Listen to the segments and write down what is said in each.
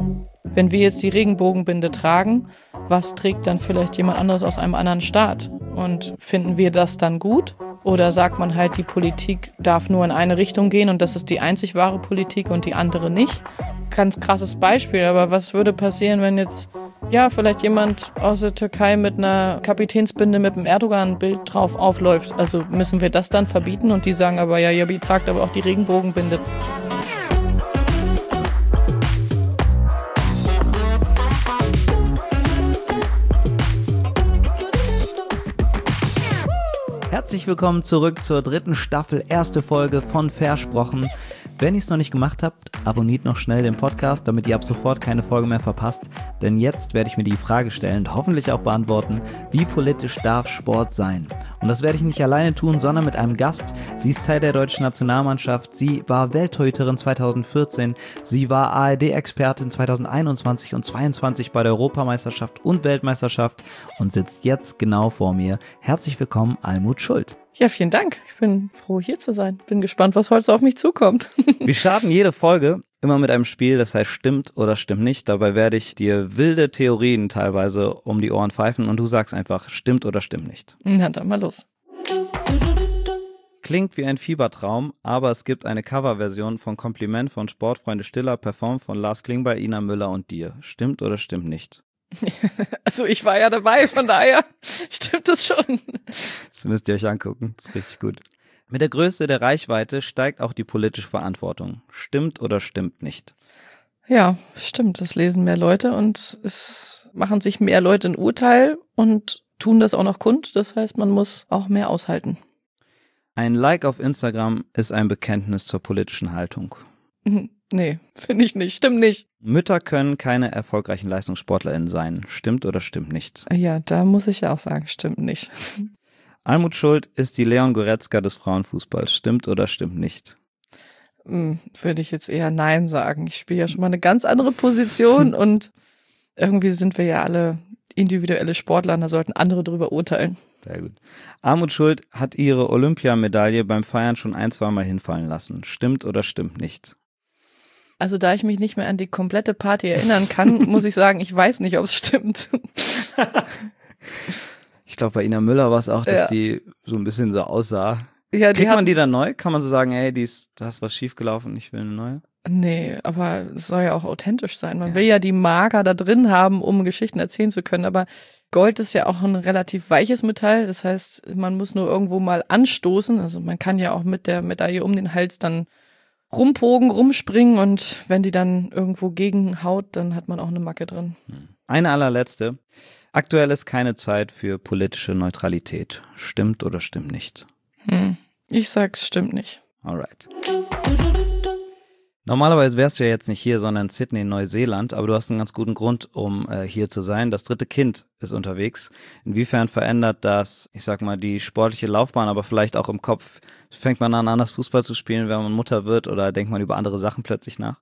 Wenn wir jetzt die Regenbogenbinde tragen, was trägt dann vielleicht jemand anderes aus einem anderen Staat? Und finden wir das dann gut? Oder sagt man halt, die Politik darf nur in eine Richtung gehen und das ist die einzig wahre Politik und die andere nicht? Ganz krasses Beispiel, aber was würde passieren, wenn jetzt vielleicht jemand aus der Türkei mit einer Kapitänsbinde mit einem Erdogan-Bild drauf aufläuft? Also müssen wir das dann verbieten? Und die sagen aber, ja, ihr tragt aber auch die Regenbogenbinde. Herzlich willkommen zurück zur 3. Staffel, erste Folge von Versprochen. Wenn ihr es noch nicht gemacht habt, abonniert noch schnell den Podcast, damit ihr ab sofort keine Folge mehr verpasst. Denn jetzt werde ich mir die Frage stellen und hoffentlich auch beantworten, wie politisch darf Sport sein? Und das werde ich nicht alleine tun, sondern mit einem Gast. Sie ist Teil der deutschen Nationalmannschaft, sie war Welttorhüterin 2014, sie war ARD-Expertin 2021 und 2022 bei der Europameisterschaft und Weltmeisterschaft und sitzt jetzt genau vor mir. Herzlich willkommen, Almut Schuld. Ja, vielen Dank. Ich bin froh, hier zu sein. Bin gespannt, was heute so auf mich zukommt. Wir starten jede Folge immer mit einem Spiel, das heißt stimmt oder stimmt nicht. Dabei werde ich dir wilde Theorien teilweise um die Ohren pfeifen und du sagst einfach stimmt oder stimmt nicht. Na, dann mal los. Klingt wie ein Fiebertraum, aber es gibt eine Coverversion von Kompliment von Sportfreunde Stiller, performt von Lars Klingbeil, Ina Müller und dir. Stimmt oder stimmt nicht? Also ich war ja dabei, von daher stimmt es schon. Das müsst ihr euch angucken, das ist richtig gut. Mit der Größe der Reichweite steigt auch die politische Verantwortung. Stimmt oder stimmt nicht? Ja, stimmt, das lesen mehr Leute und es machen sich mehr Leute ein Urteil und tun das auch noch kund. Das heißt, man muss auch mehr aushalten. Ein Like auf Instagram ist ein Bekenntnis zur politischen Haltung. Nee, finde ich nicht. Stimmt nicht. Mütter können keine erfolgreichen LeistungssportlerInnen sein. Stimmt oder stimmt nicht? Ja, da muss ich ja auch sagen, stimmt nicht. Almut Schuld ist die Leon Goretzka des Frauenfußballs. Stimmt oder stimmt nicht? Würde ich jetzt eher nein sagen. Ich spiele ja schon mal eine ganz andere Position und irgendwie sind wir ja alle individuelle Sportler und da sollten andere drüber urteilen. Sehr gut. Almut Schuld hat ihre Olympiamedaille beim Feiern schon 1-2 Mal hinfallen lassen. Stimmt oder stimmt nicht? Also da ich mich nicht mehr an die komplette Party erinnern kann, muss ich sagen, ich weiß nicht, ob es stimmt. Ich glaube, bei Ina Müller war es auch, dass die so ein bisschen so aussah. Ja, Kriegt man die dann neu? Kann man so sagen, ey, da ist was schiefgelaufen, ich will eine neue? Nee, aber es soll ja auch authentisch sein. Man will ja die Marker da drin haben, um Geschichten erzählen zu können. Aber Gold ist ja auch ein relativ weiches Metall. Das heißt, man muss nur irgendwo mal anstoßen. Also man kann ja auch mit der Medaille um den Hals dann rumpogen, rumspringen und wenn die dann irgendwo gegenhaut, dann hat man auch eine Macke drin. Eine allerletzte. Aktuell ist keine Zeit für politische Neutralität. Stimmt oder stimmt nicht? Ich sag's stimmt nicht. Alright. Normalerweise wärst du ja jetzt nicht hier, sondern in Sydney in Neuseeland, aber du hast einen ganz guten Grund, um hier zu sein. Das 3. Kind ist unterwegs. Inwiefern verändert das, ich sag mal, die sportliche Laufbahn, aber vielleicht auch im Kopf? Fängt man an, anders Fußball zu spielen, wenn man Mutter wird, oder denkt man über andere Sachen plötzlich nach?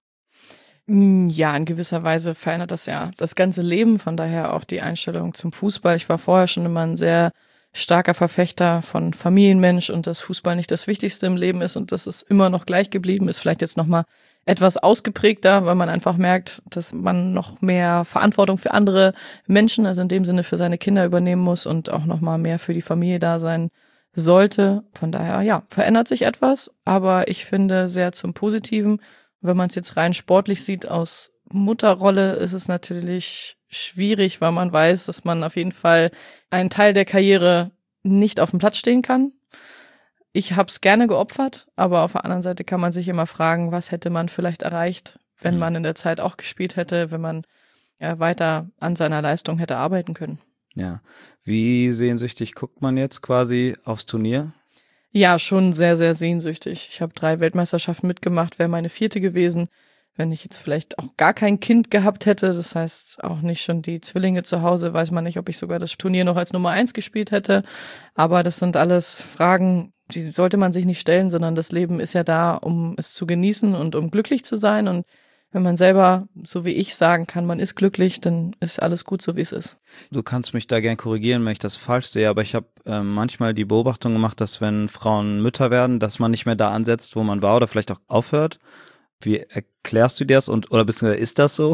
Ja, in gewisser Weise verändert das ja das ganze Leben, von daher auch die Einstellung zum Fußball. Ich war vorher schon immer ein sehr starker Verfechter von Familienmensch und dass Fußball nicht das Wichtigste im Leben ist und dass es immer noch gleich geblieben ist. Vielleicht jetzt nochmal etwas ausgeprägter, weil man einfach merkt, dass man noch mehr Verantwortung für andere Menschen, also in dem Sinne für seine Kinder übernehmen muss und auch nochmal mehr für die Familie da sein sollte. Von daher, ja, verändert sich etwas, aber ich finde sehr zum Positiven. Wenn man es jetzt rein sportlich sieht, aus Mutterrolle ist es natürlich schwierig, weil man weiß, dass man auf jeden Fall einen Teil der Karriere nicht auf dem Platz stehen kann. Ich habe es gerne geopfert, aber auf der anderen Seite kann man sich immer fragen, was hätte man vielleicht erreicht, wenn man in der Zeit auch gespielt hätte, wenn man weiter an seiner Leistung hätte arbeiten können. Ja. Wie sehnsüchtig guckt man jetzt quasi aufs Turnier? Ja, schon sehr, sehr sehnsüchtig. Ich habe 3 Weltmeisterschaften mitgemacht, wäre meine 4. gewesen. Wenn ich jetzt vielleicht auch gar kein Kind gehabt hätte, das heißt auch nicht schon die Zwillinge zu Hause, weiß man nicht, ob ich sogar das Turnier noch als Nummer 1 gespielt hätte. Aber das sind alles Fragen, die sollte man sich nicht stellen, sondern das Leben ist ja da, um es zu genießen und um glücklich zu sein. Und wenn man selber, so wie ich, sagen kann, man ist glücklich, dann ist alles gut, so wie es ist. Du kannst mich da gern korrigieren, wenn ich das falsch sehe, aber ich habe manchmal die Beobachtung gemacht, dass wenn Frauen Mütter werden, dass man nicht mehr da ansetzt, wo man war oder vielleicht auch aufhört. Wie erklärst du dir das oder beziehungsweise ist das so?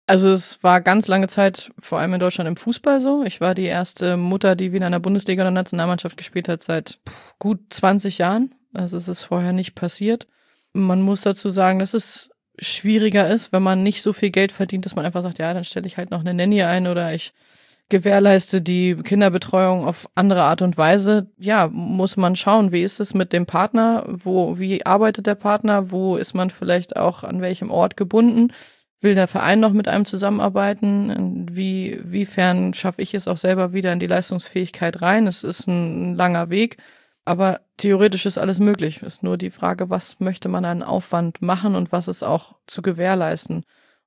Also es war ganz lange Zeit, vor allem in Deutschland im Fußball so. Ich war die erste Mutter, die wieder in der Bundesliga oder Nationalmannschaft gespielt hat seit gut 20 Jahren. Also es ist vorher nicht passiert. Man muss dazu sagen, dass es schwieriger ist, wenn man nicht so viel Geld verdient, dass man einfach sagt, ja, dann stelle ich halt noch eine Nanny ein oder ich gewährleiste die Kinderbetreuung auf andere Art und Weise. Ja, muss man schauen, wie ist es mit dem Partner, wie arbeitet der Partner, wo ist man vielleicht auch an welchem Ort gebunden, will der Verein noch mit einem zusammenarbeiten, wiefern schaffe ich es auch selber wieder in die Leistungsfähigkeit rein. Es ist ein langer Weg, aber theoretisch ist alles möglich. Es ist nur die Frage, was möchte man an Aufwand machen und was ist auch zu gewährleisten.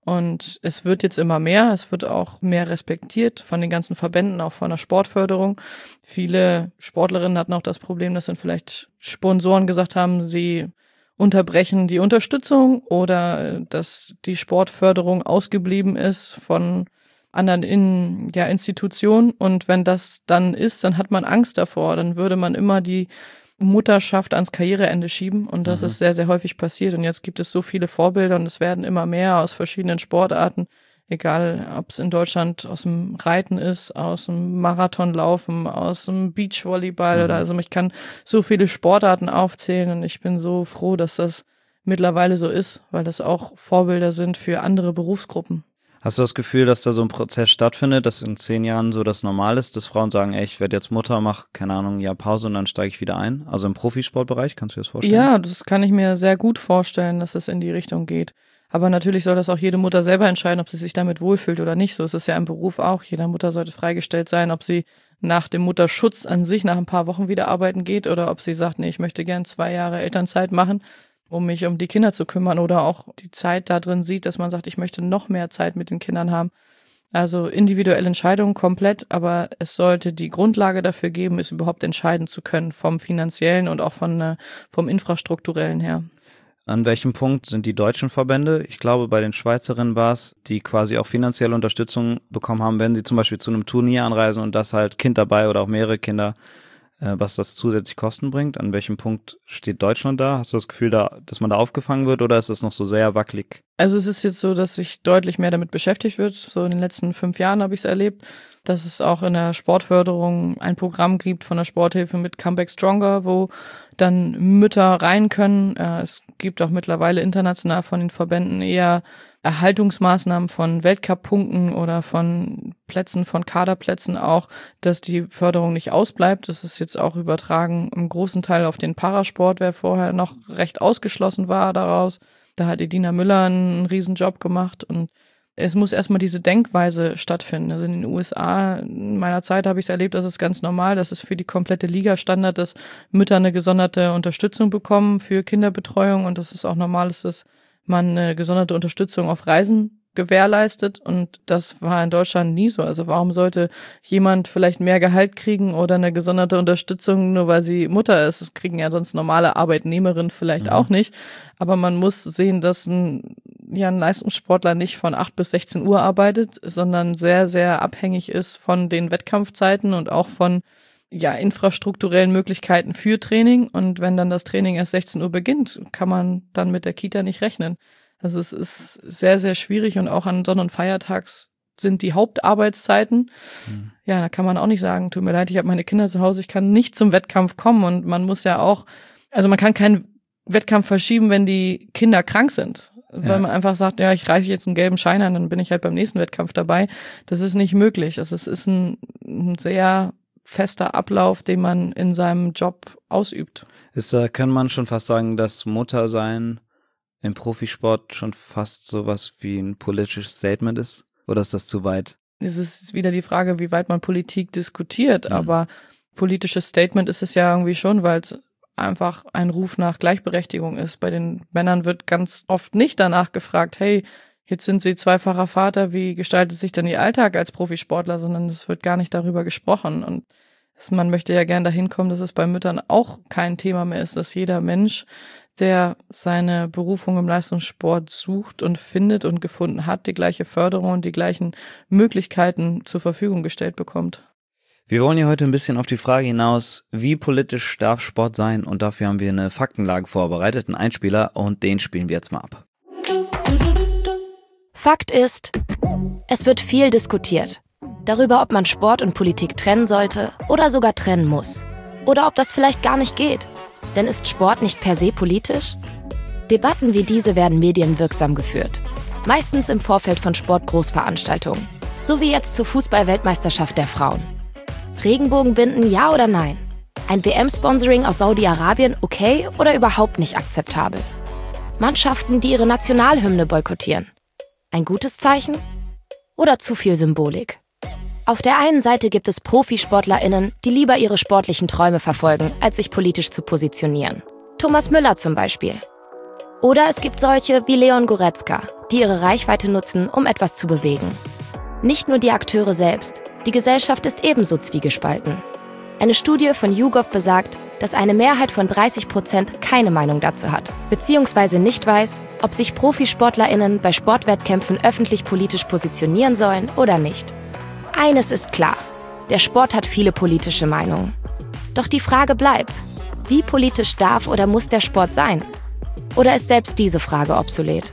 Und es wird jetzt immer mehr, es wird auch mehr respektiert von den ganzen Verbänden, auch von der Sportförderung. Viele Sportlerinnen hatten auch das Problem, dass dann vielleicht Sponsoren gesagt haben, sie unterbrechen die Unterstützung oder dass die Sportförderung ausgeblieben ist von anderen Institutionen. Und wenn das dann ist, dann hat man Angst davor. Dann würde man immer die Mutterschaft ans Karriereende schieben und das ist sehr, sehr häufig passiert und jetzt gibt es so viele Vorbilder und es werden immer mehr aus verschiedenen Sportarten, egal ob es in Deutschland aus dem Reiten ist, aus dem Marathonlaufen, aus dem Beachvolleyball oder also ich kann so viele Sportarten aufzählen und ich bin so froh, dass das mittlerweile so ist, weil das auch Vorbilder sind für andere Berufsgruppen. Hast du das Gefühl, dass da so ein Prozess stattfindet, dass in 10 Jahren so das normal ist, dass Frauen sagen, ey, ich werde jetzt Mutter, mach, keine Ahnung, ein Jahr Pause und dann steige ich wieder ein? Also im Profisportbereich, kannst du dir das vorstellen? Ja, das kann ich mir sehr gut vorstellen, dass es in die Richtung geht. Aber natürlich soll das auch jede Mutter selber entscheiden, ob sie sich damit wohlfühlt oder nicht. So ist es ja im Beruf auch. Jeder Mutter sollte freigestellt sein, ob sie nach dem Mutterschutz an sich nach ein paar Wochen wieder arbeiten geht oder ob sie sagt, nee, ich möchte gern 2 Jahre Elternzeit machen, um mich um die Kinder zu kümmern oder auch die Zeit da drin sieht, dass man sagt, ich möchte noch mehr Zeit mit den Kindern haben. Also individuelle Entscheidungen komplett, aber es sollte die Grundlage dafür geben, es überhaupt entscheiden zu können, vom finanziellen und auch vom infrastrukturellen her. An welchem Punkt sind die deutschen Verbände? Ich glaube, bei den Schweizerinnen war es, die quasi auch finanzielle Unterstützung bekommen haben, wenn sie zum Beispiel zu einem Turnier anreisen und das halt Kind dabei oder auch mehrere Kinder, was das zusätzlich Kosten bringt. An welchem Punkt steht Deutschland da? Hast du das Gefühl, dass man da aufgefangen wird oder ist es noch so sehr wackelig? Also es ist jetzt so, dass sich deutlich mehr damit beschäftigt wird. So in den letzten 5 Jahren habe ich es erlebt, dass es auch in der Sportförderung ein Programm gibt von der Sporthilfe mit Comeback Stronger, wo dann Mütter rein können. Es gibt auch mittlerweile international von den Verbänden eher Erhaltungsmaßnahmen von Weltcup-Punkten oder von Plätzen, von Kaderplätzen auch, dass die Förderung nicht ausbleibt. Das ist jetzt auch übertragen im großen Teil auf den Parasport, wer vorher noch recht ausgeschlossen war daraus. Da hat Edina Müller einen Riesenjob gemacht und es muss erstmal diese Denkweise stattfinden. Also in den USA, in meiner Zeit habe ich es erlebt, das ist ganz normal, das ist für die komplette Liga Standard, dass Mütter eine gesonderte Unterstützung bekommen für Kinderbetreuung und das ist auch normal, dass man eine gesonderte Unterstützung auf Reisen gewährleistet und das war in Deutschland nie so. Also warum sollte jemand vielleicht mehr Gehalt kriegen oder eine gesonderte Unterstützung, nur weil sie Mutter ist? Das kriegen ja sonst normale Arbeitnehmerinnen vielleicht auch nicht. Aber man muss sehen, dass ein Leistungssportler nicht von 8 bis 16 Uhr arbeitet, sondern sehr, sehr abhängig ist von den Wettkampfzeiten und auch von infrastrukturellen Möglichkeiten für Training. Und wenn dann das Training erst 16 Uhr beginnt, kann man dann mit der Kita nicht rechnen. Also es ist sehr, sehr schwierig und auch an Sonn- und Feiertags sind die Hauptarbeitszeiten. Ja, da kann man auch nicht sagen, tut mir leid, ich habe meine Kinder zu Hause, ich kann nicht zum Wettkampf kommen und man muss ja auch, also man kann keinen Wettkampf verschieben, wenn die Kinder krank sind. Weil man einfach sagt, ja, ich reiche jetzt einen gelben Schein an, dann bin ich halt beim nächsten Wettkampf dabei. Das ist nicht möglich. Also es ist ein sehr fester Ablauf, den man in seinem Job ausübt. Kann man schon fast sagen, dass Muttersein im Profisport schon fast sowas wie ein politisches Statement ist? Oder ist das zu weit? Es ist wieder die Frage, wie weit man Politik diskutiert, aber politisches Statement ist es ja irgendwie schon, weil es einfach ein Ruf nach Gleichberechtigung ist. Bei den Männern wird ganz oft nicht danach gefragt, hey, jetzt sind sie zweifacher Vater, wie gestaltet sich denn ihr Alltag als Profisportler, sondern es wird gar nicht darüber gesprochen. Und man möchte ja gern dahin kommen, dass es bei Müttern auch kein Thema mehr ist, dass jeder Mensch, der seine Berufung im Leistungssport sucht und findet und gefunden hat, die gleiche Förderung und die gleichen Möglichkeiten zur Verfügung gestellt bekommt. Wir wollen hier heute ein bisschen auf die Frage hinaus, wie politisch darf Sport sein? Und dafür haben wir eine Faktenlage vorbereitet, einen Einspieler und den spielen wir jetzt mal ab. Fakt ist, es wird viel diskutiert. Darüber, ob man Sport und Politik trennen sollte oder sogar trennen muss. Oder ob das vielleicht gar nicht geht. Denn ist Sport nicht per se politisch? Debatten wie diese werden medienwirksam geführt. Meistens im Vorfeld von Sportgroßveranstaltungen. So wie jetzt zur Fußball-Weltmeisterschaft der Frauen. Regenbogenbinden, ja oder nein? Ein WM-Sponsoring aus Saudi-Arabien okay oder überhaupt nicht akzeptabel? Mannschaften, die ihre Nationalhymne boykottieren. Ein gutes Zeichen? Oder zu viel Symbolik? Auf der einen Seite gibt es ProfisportlerInnen, die lieber ihre sportlichen Träume verfolgen, als sich politisch zu positionieren. Thomas Müller zum Beispiel. Oder es gibt solche wie Leon Goretzka, die ihre Reichweite nutzen, um etwas zu bewegen. Nicht nur die Akteure selbst, die Gesellschaft ist ebenso zwiegespalten. Eine Studie von YouGov besagt, dass eine Mehrheit von 30% keine Meinung dazu hat, beziehungsweise nicht weiß, ob sich ProfisportlerInnen bei Sportwettkämpfen öffentlich politisch positionieren sollen oder nicht. Eines ist klar, der Sport hat viele politische Meinungen. Doch die Frage bleibt, wie politisch darf oder muss der Sport sein? Oder ist selbst diese Frage obsolet?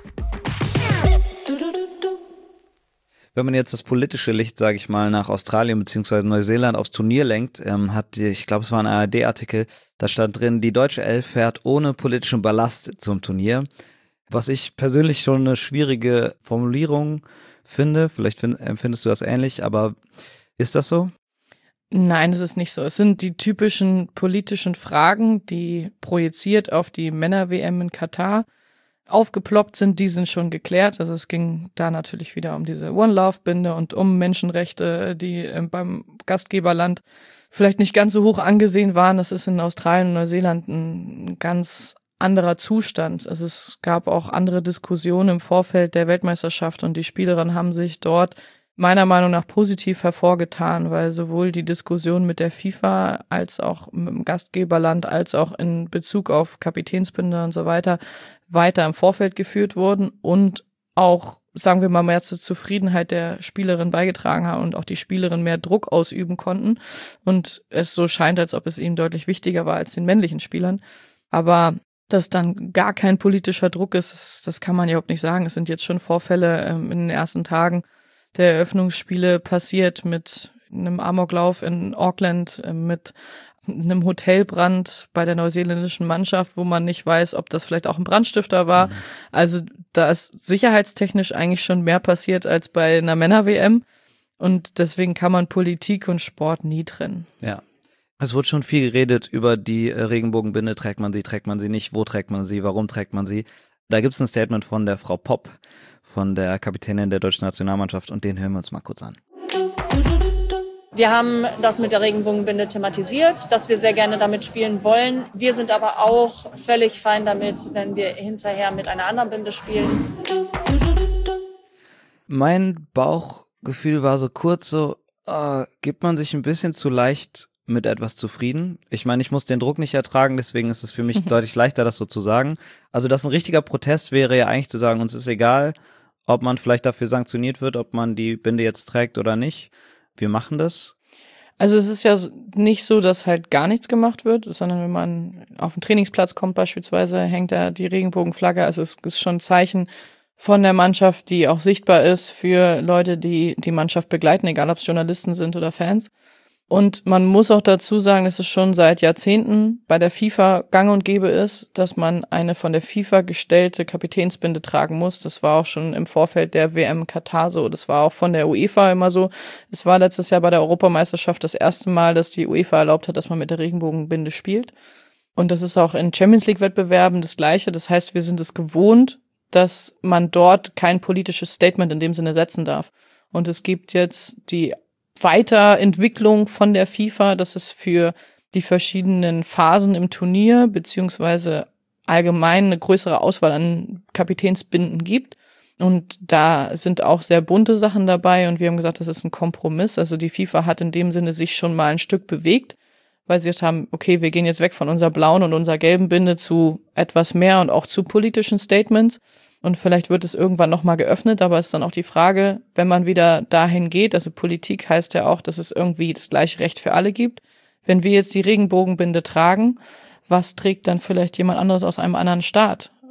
Wenn man jetzt das politische Licht, sage ich mal, nach Australien bzw. Neuseeland aufs Turnier lenkt, ich glaube, es war ein ARD-Artikel, da stand drin, die deutsche Elf fährt ohne politischen Ballast zum Turnier. Was ich persönlich schon eine schwierige Formulierung finde, vielleicht empfindest du das ähnlich, aber ist das so? Nein, es ist nicht so. Es sind die typischen politischen Fragen, die projiziert auf die Männer-WM in Katar aufgeploppt sind, die sind schon geklärt. Also es ging da natürlich wieder um diese One-Love-Binde und um Menschenrechte, die beim Gastgeberland vielleicht nicht ganz so hoch angesehen waren. Das ist in Australien und Neuseeland ein ganz anderer Zustand. Also es gab auch andere Diskussionen im Vorfeld der Weltmeisterschaft und die Spielerinnen haben sich dort meiner Meinung nach positiv hervorgetan, weil sowohl die Diskussion mit der FIFA als auch mit dem Gastgeberland als auch in Bezug auf Kapitänsbinde und so weiter im Vorfeld geführt wurden und auch, sagen wir mal, mehr zur Zufriedenheit der Spielerin beigetragen haben und auch die Spielerin mehr Druck ausüben konnten und es so scheint, als ob es ihnen deutlich wichtiger war als den männlichen Spielern. Aber dass dann gar kein politischer Druck ist, das kann man ja überhaupt nicht sagen. Es sind jetzt schon Vorfälle in den ersten Tagen der Eröffnungsspiele passiert mit einem Amoklauf in Auckland, mit einem Hotelbrand bei der neuseeländischen Mannschaft, wo man nicht weiß, ob das vielleicht auch ein Brandstifter war. Also da ist sicherheitstechnisch eigentlich schon mehr passiert als bei einer Männer-WM und deswegen kann man Politik und Sport nie trennen. Ja. Es wurde schon viel geredet über die Regenbogenbinde. Trägt man sie nicht? Wo trägt man sie? Warum trägt man sie? Da gibt es ein Statement von der Frau Popp, von der Kapitänin der deutschen Nationalmannschaft und den hören wir uns mal kurz an. Wir haben das mit der Regenbogenbinde thematisiert, dass wir sehr gerne damit spielen wollen. Wir sind aber auch völlig fein damit, wenn wir hinterher mit einer anderen Binde spielen. Mein Bauchgefühl war so kurz so, gibt man sich ein bisschen zu leicht mit etwas zufrieden. Ich meine, ich muss den Druck nicht ertragen, deswegen ist es für mich deutlich leichter, das so zu sagen. Also, dass ein richtiger Protest wäre ja eigentlich zu sagen, uns ist egal, ob man vielleicht dafür sanktioniert wird, ob man die Binde jetzt trägt oder nicht. Wir machen das. Also es ist ja nicht so, dass halt gar nichts gemacht wird, sondern wenn man auf den Trainingsplatz kommt beispielsweise, hängt da die Regenbogenflagge. Also es ist schon ein Zeichen von der Mannschaft, die auch sichtbar ist für Leute, die die Mannschaft begleiten, egal ob es Journalisten sind oder Fans. Und man muss auch dazu sagen, dass es schon seit Jahrzehnten bei der FIFA gang und gäbe ist, dass man eine von der FIFA gestellte Kapitänsbinde tragen muss. Das war auch schon im Vorfeld der WM Katar so. Das war auch von der UEFA immer so. Es war letztes Jahr bei der Europameisterschaft das erste Mal, dass die UEFA erlaubt hat, dass man mit der Regenbogenbinde spielt. Und das ist auch in Champions-League-Wettbewerben das Gleiche. Das heißt, wir sind es gewohnt, dass man dort kein politisches Statement in dem Sinne setzen darf. Und es gibt jetzt die Weiterentwicklung von der FIFA, dass es für die verschiedenen Phasen im Turnier beziehungsweise allgemein eine größere Auswahl an Kapitänsbinden gibt. Und da sind auch sehr bunte Sachen dabei und wir haben gesagt, das ist ein Kompromiss. Also die FIFA hat in dem Sinne sich schon mal ein Stück bewegt, weil sie jetzt haben, okay, wir gehen jetzt weg von unserer blauen und unserer gelben Binde zu etwas mehr und auch zu politischen Statements. Und vielleicht wird es irgendwann nochmal geöffnet, aber es ist dann auch die Frage, wenn man wieder dahin geht, also Politik heißt ja auch, dass es irgendwie das gleiche Recht für alle gibt. Wenn wir jetzt die Regenbogenbinde tragen, was trägt dann vielleicht jemand anderes aus einem anderen Staat?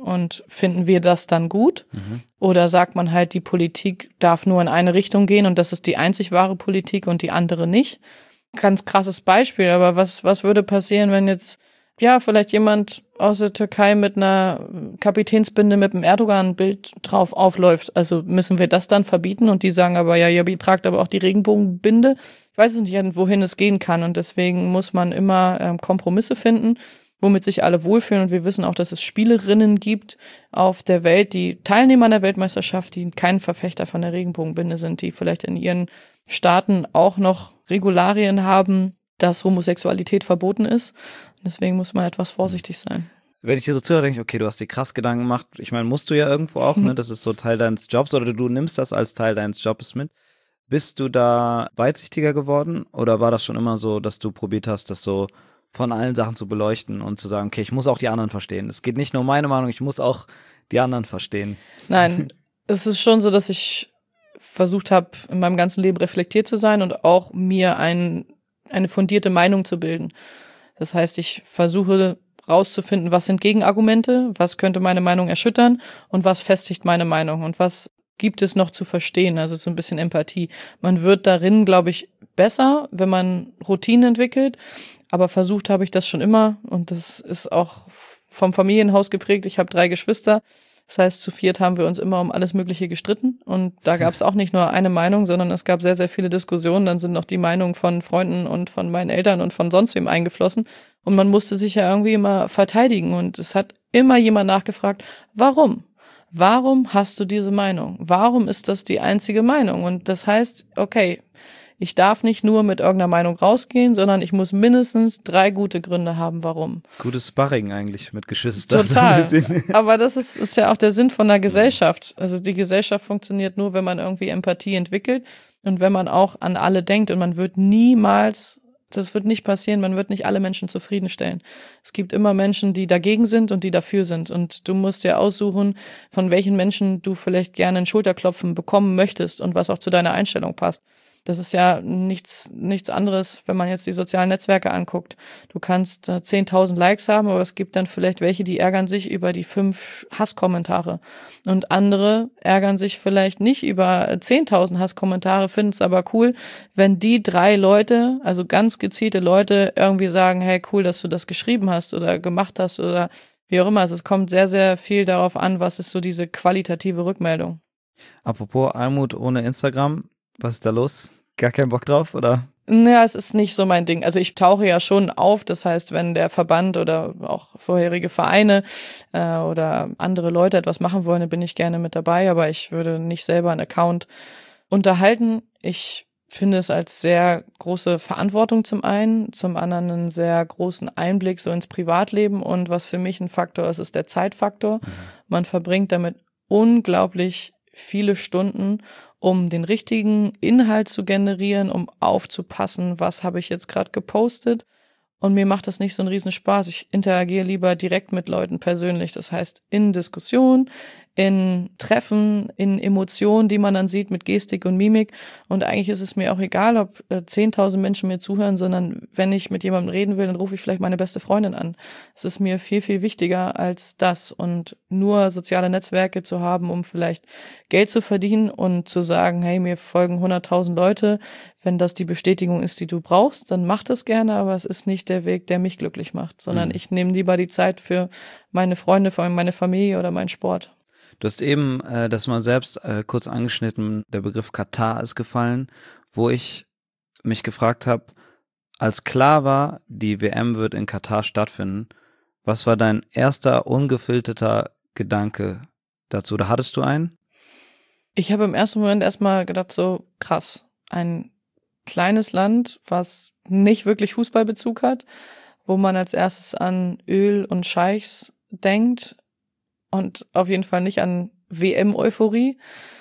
Und finden wir das dann gut? Oder sagt man halt, die Politik darf nur in eine Richtung gehen und das ist die einzig wahre Politik und die andere nicht? Ganz krasses Beispiel, aber was würde passieren, wenn jetzt vielleicht jemand aus der Türkei mit einer Kapitänsbinde mit einem Erdogan-Bild drauf aufläuft? Also müssen wir das dann verbieten? Und die sagen aber, ihr tragt aber auch die Regenbogenbinde. Ich weiß es nicht, wohin es gehen kann. Und deswegen muss man immer Kompromisse finden, womit sich alle wohlfühlen. Und wir wissen auch, dass es Spielerinnen gibt auf der Welt, die Teilnehmer an der Weltmeisterschaft, die kein Verfechter von der Regenbogenbinde sind, die vielleicht in ihren Staaten auch noch Regularien haben, dass Homosexualität verboten ist. Deswegen muss man etwas vorsichtig sein. Wenn ich dir so zuhöre, denke ich, okay, du hast dir krass Gedanken gemacht. Ich meine, musst du ja irgendwo auch, ne? Das ist so Teil deines Jobs oder du nimmst das als Teil deines Jobs mit. Bist du da weitsichtiger geworden oder war das schon immer so, dass du probiert hast, das so von allen Sachen zu beleuchten und zu sagen, okay, ich muss auch die anderen verstehen. Es geht nicht nur um meine Meinung, ich muss auch die anderen verstehen. Nein, es ist schon so, dass ich versucht habe, in meinem ganzen Leben reflektiert zu sein und auch mir eine fundierte Meinung zu bilden. Das heißt, ich versuche rauszufinden, was sind Gegenargumente, was könnte meine Meinung erschüttern und was festigt meine Meinung und was gibt es noch zu verstehen, also so ein bisschen Empathie. Man wird darin, glaube ich, besser, wenn man Routinen entwickelt, aber versucht habe ich das schon immer und das ist auch vom Familienhaus geprägt. Ich habe 3 Geschwister. Das heißt, zu 4 haben wir uns immer um alles Mögliche gestritten und da gab es auch nicht nur eine Meinung, sondern es gab sehr, sehr viele Diskussionen. Dann sind noch die Meinungen von Freunden und von meinen Eltern und von sonst wem eingeflossen und man musste sich ja irgendwie immer verteidigen und es hat immer jemand nachgefragt, warum? Warum hast du diese Meinung? Warum ist das die einzige Meinung? Und das heißt, okay, ich darf nicht nur mit irgendeiner Meinung rausgehen, sondern ich muss mindestens 3 gute Gründe haben, warum. Gutes Sparring eigentlich mit Geschwistern. Total. Aber das ist ja auch der Sinn von der Gesellschaft. Also die Gesellschaft funktioniert nur, wenn man irgendwie Empathie entwickelt und wenn man auch an alle denkt. Und man wird niemals, das wird nicht passieren, man wird nicht alle Menschen zufriedenstellen. Es gibt immer Menschen, die dagegen sind und die dafür sind. Und du musst dir aussuchen, von welchen Menschen du vielleicht gerne ein Schulterklopfen bekommen möchtest und was auch zu deiner Einstellung passt. Das ist ja nichts anderes, wenn man jetzt die sozialen Netzwerke anguckt. Du kannst 10.000 Likes haben, aber es gibt dann vielleicht welche, die ärgern sich über die 5 Hasskommentare. Und andere ärgern sich vielleicht nicht über 10.000 Hasskommentare, finden es aber cool, wenn die 3 Leute, also ganz gezielte Leute, irgendwie sagen, hey, cool, dass du das geschrieben hast oder gemacht hast oder wie auch immer. Also es kommt sehr, sehr viel darauf an, was ist so diese qualitative Rückmeldung. Apropos Almut ohne Instagram, was ist da los? Gar keinen Bock drauf, oder? Ja, es ist nicht so mein Ding. Also ich tauche ja schon auf, das heißt, wenn der Verband oder auch vorherige Vereine oder andere Leute etwas machen wollen, dann bin ich gerne mit dabei, aber ich würde nicht selber einen Account unterhalten. Ich finde es als sehr große Verantwortung zum einen, zum anderen einen sehr großen Einblick so ins Privatleben und was für mich ein Faktor ist, ist der Zeitfaktor. Man verbringt damit unglaublich viele Stunden, um den richtigen Inhalt zu generieren, um aufzupassen, was habe ich jetzt gerade gepostet. Und mir macht das nicht so einen riesen Spaß. Ich interagiere lieber direkt mit Leuten persönlich. Das heißt, in Diskussion, in Treffen, in Emotionen, die man dann sieht mit Gestik und Mimik. Und eigentlich ist es mir auch egal, ob 10.000 Menschen mir zuhören, sondern wenn ich mit jemandem reden will, dann rufe ich vielleicht meine beste Freundin an. Es ist mir viel, viel wichtiger als das. Und nur soziale Netzwerke zu haben, um vielleicht Geld zu verdienen und zu sagen, hey, mir folgen 100.000 Leute. Wenn das die Bestätigung ist, die du brauchst, dann mach das gerne, aber es ist nicht der Weg, der mich glücklich macht, sondern ich nehme lieber die Zeit für meine Freunde, vor allem meine Familie oder meinen Sport. Du hast eben das mal selbst kurz angeschnitten, der Begriff Katar ist gefallen, wo ich mich gefragt habe, als klar war, die WM wird in Katar stattfinden, was war dein erster ungefilterter Gedanke dazu? Oder hattest du einen? Ich habe im ersten Moment erstmal gedacht, so krass, ein kleines Land, was nicht wirklich Fußballbezug hat, wo man als erstes an Öl und Scheichs denkt und auf jeden Fall nicht an WM-Euphorie.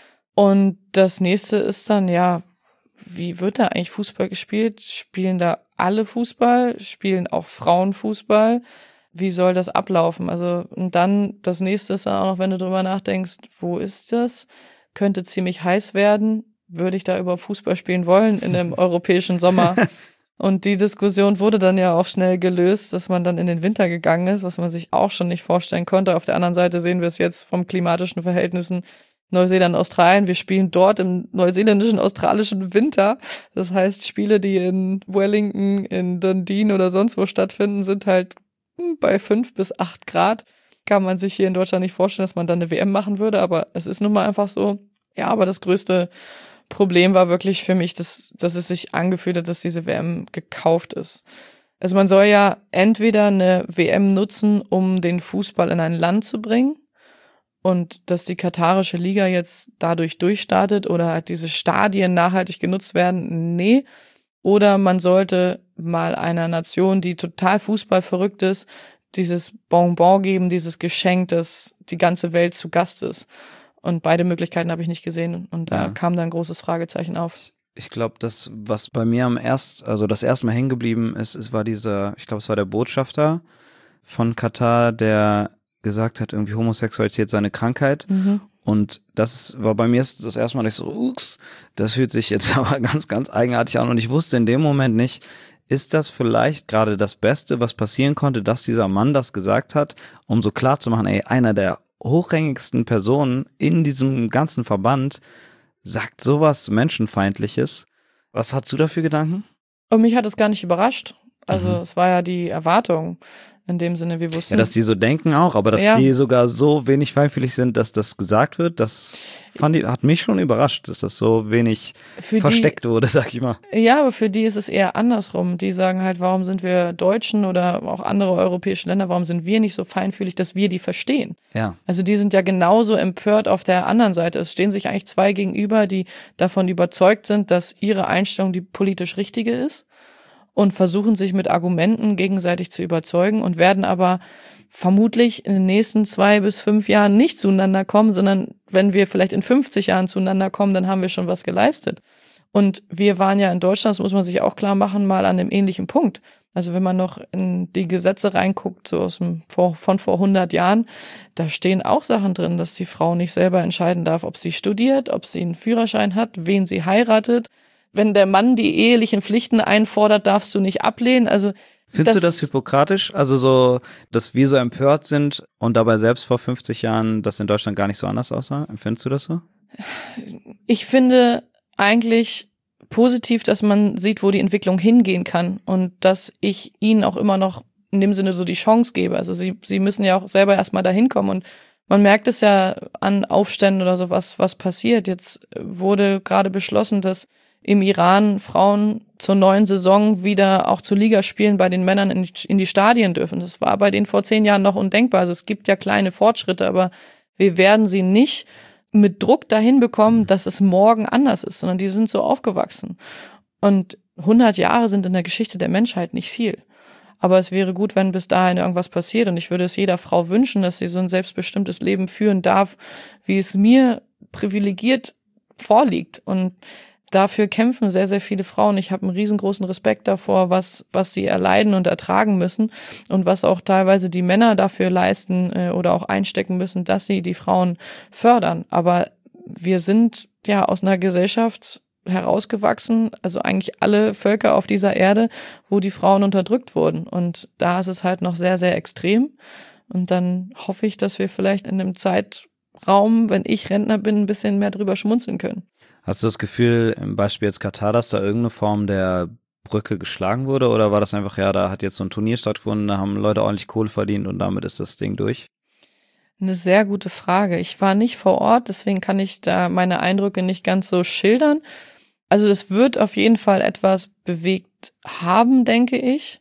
Und das nächste ist dann, ja, wie wird da eigentlich Fußball gespielt? Spielen da alle Fußball? Spielen auch Frauen Fußball? Wie soll das ablaufen? Also, und dann das nächste ist dann auch noch, wenn du drüber nachdenkst, wo ist das? Könnte ziemlich heiß werden. Würde ich da überhaupt Fußball spielen wollen in einem europäischen Sommer? Und die Diskussion wurde dann ja auch schnell gelöst, dass man dann in den Winter gegangen ist, was man sich auch schon nicht vorstellen konnte. Auf der anderen Seite sehen wir es jetzt vom klimatischen Verhältnissen Neuseeland, Australien. Wir spielen dort im neuseeländischen, australischen Winter. Das heißt, Spiele, die in Wellington, in Dundee oder sonst wo stattfinden, sind halt bei 5 bis 8 Grad. Kann man sich hier in Deutschland nicht vorstellen, dass man dann eine WM machen würde, aber es ist nun mal einfach so. Ja, aber das größte Problem war wirklich für mich, dass es sich angefühlt hat, dass diese WM gekauft ist. Also man soll ja entweder eine WM nutzen, um den Fußball in ein Land zu bringen, und dass die katarische Liga jetzt dadurch durchstartet oder halt diese Stadien nachhaltig genutzt werden, nee. Oder man sollte mal einer Nation, die total fußballverrückt ist, dieses Bonbon geben, dieses Geschenk, das die ganze Welt zu Gast ist. Und beide Möglichkeiten habe ich nicht gesehen. Und da kam dann ein großes Fragezeichen auf. Ich glaube, das, was bei mir das erste Mal hängen geblieben ist, es war es war der Botschafter von Katar, der gesagt hat, irgendwie Homosexualität sei eine Krankheit. Und war bei mir das erste Mal nicht so, das fühlt sich jetzt aber ganz, ganz eigenartig an. Und ich wusste in dem Moment nicht, ist das vielleicht gerade das Beste, was passieren konnte, dass dieser Mann das gesagt hat, um so klar zu machen, einer der hochrangigsten Personen in diesem ganzen Verband sagt sowas Menschenfeindliches. Was hast du da für Gedanken? Und mich hat es gar nicht überrascht. Also es war ja die Erwartung. In dem Sinne, wir wussten. Ja, dass die so denken auch, aber dass die sogar so wenig feinfühlig sind, dass das gesagt wird, hat mich schon überrascht, dass das so wenig versteckt wurde, sag ich mal. Ja, aber für die ist es eher andersrum. Die sagen halt, warum sind wir Deutschen oder auch andere europäische Länder, warum sind wir nicht so feinfühlig, dass wir die verstehen? Ja. Also die sind ja genauso empört auf der anderen Seite. Es stehen sich eigentlich zwei gegenüber, die davon überzeugt sind, dass ihre Einstellung die politisch richtige ist, und versuchen sich mit Argumenten gegenseitig zu überzeugen und werden aber vermutlich in den nächsten 2 bis 5 Jahren nicht zueinander kommen, sondern wenn wir vielleicht in 50 Jahren zueinander kommen, dann haben wir schon was geleistet. Und wir waren ja in Deutschland, das muss man sich auch klar machen, mal an einem ähnlichen Punkt. Also wenn man noch in die Gesetze reinguckt, so von vor 100 Jahren, da stehen auch Sachen drin, dass die Frau nicht selber entscheiden darf, ob sie studiert, ob sie einen Führerschein hat, wen sie heiratet. Wenn der Mann die ehelichen Pflichten einfordert, darfst du nicht ablehnen. Also findest du das hypokratisch? Also so, dass wir so empört sind und dabei selbst vor 50 Jahren das in Deutschland gar nicht so anders aussah? Empfindest du das so? Ich finde eigentlich positiv, dass man sieht, wo die Entwicklung hingehen kann und dass ich ihnen auch immer noch in dem Sinne so die Chance gebe. Also sie müssen ja auch selber erstmal dahin kommen, und man merkt es ja an Aufständen oder sowas, was passiert. Jetzt wurde gerade beschlossen, dass im Iran Frauen zur neuen Saison wieder auch zu Ligaspielen bei den Männern in die Stadien dürfen. Das war bei denen vor 10 Jahren noch undenkbar. Also es gibt ja kleine Fortschritte, aber wir werden sie nicht mit Druck dahin bekommen, dass es morgen anders ist, sondern die sind so aufgewachsen. Und 100 Jahre sind in der Geschichte der Menschheit nicht viel. Aber es wäre gut, wenn bis dahin irgendwas passiert. Und ich würde es jeder Frau wünschen, dass sie so ein selbstbestimmtes Leben führen darf, wie es mir privilegiert vorliegt. Und dafür kämpfen sehr, sehr viele Frauen. Ich habe einen riesengroßen Respekt davor, was sie erleiden und ertragen müssen und was auch teilweise die Männer dafür leisten oder auch einstecken müssen, dass sie die Frauen fördern. Aber wir sind ja aus einer Gesellschaft herausgewachsen, also eigentlich alle Völker auf dieser Erde, wo die Frauen unterdrückt wurden. Und da ist es halt noch sehr, sehr extrem. Und dann hoffe ich, dass wir vielleicht in einem Zeitraum, wenn ich Rentner bin, ein bisschen mehr drüber schmunzeln können. Hast du das Gefühl, im Beispiel jetzt Katar, dass da irgendeine Form der Brücke geschlagen wurde, oder war das einfach, da hat jetzt so ein Turnier stattgefunden, da haben Leute ordentlich Kohle verdient und damit ist das Ding durch? Eine sehr gute Frage. Ich war nicht vor Ort, deswegen kann ich da meine Eindrücke nicht ganz so schildern. Also es wird auf jeden Fall etwas bewegt haben, denke ich,